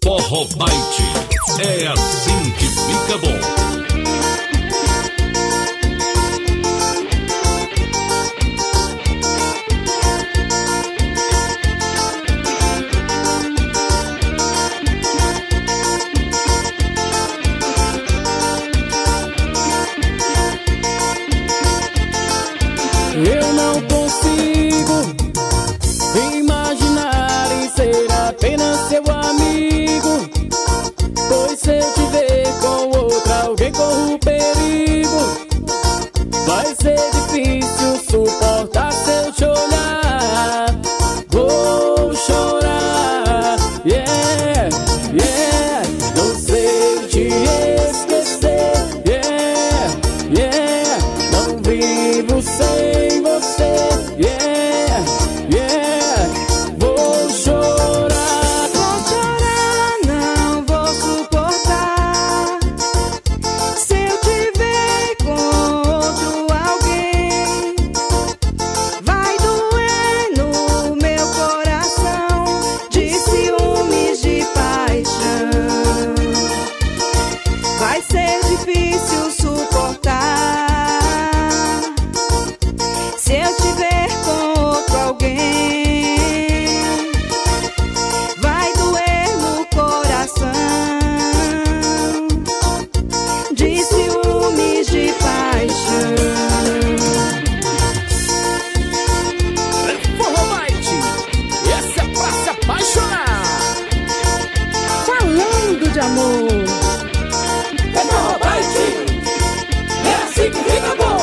Forró Bite, é assim que fica bom. Eu não consigo imaginar em ser apenas seu amigo, pois se eu te ver com outra alguém corro o perigo. Vai ser difícil suportar se eu te olhar. Vou chorar, yeah, yeah. Não sei te esquecer, yeah, yeah. Não vivo sem você, yeah, yeah. Vou chorar, não vou suportar. Se eu te ver com outro alguém, vai doer no meu coração de ciúmes, de paixão. Vai ser difícil suportar. Se eu te ver com outro alguém, vai doer no coração de ciúmes, de paixão. Forró Bite, essa é pra se apaixonar. Falando de amor, É Forró Bite, é assim que fica bom.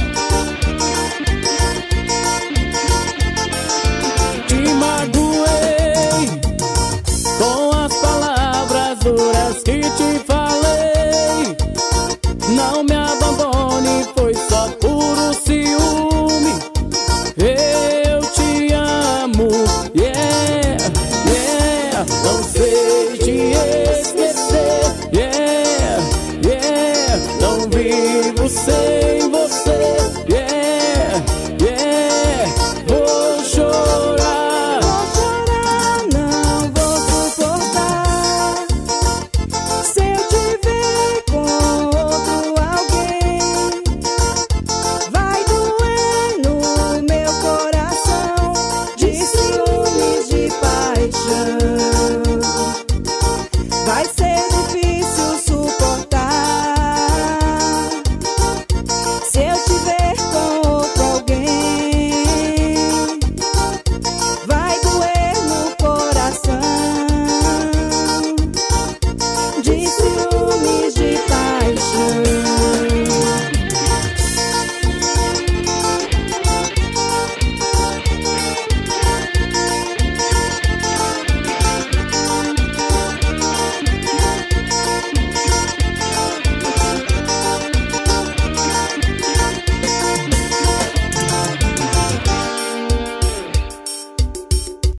Te magoei com as palavras duras que te falei.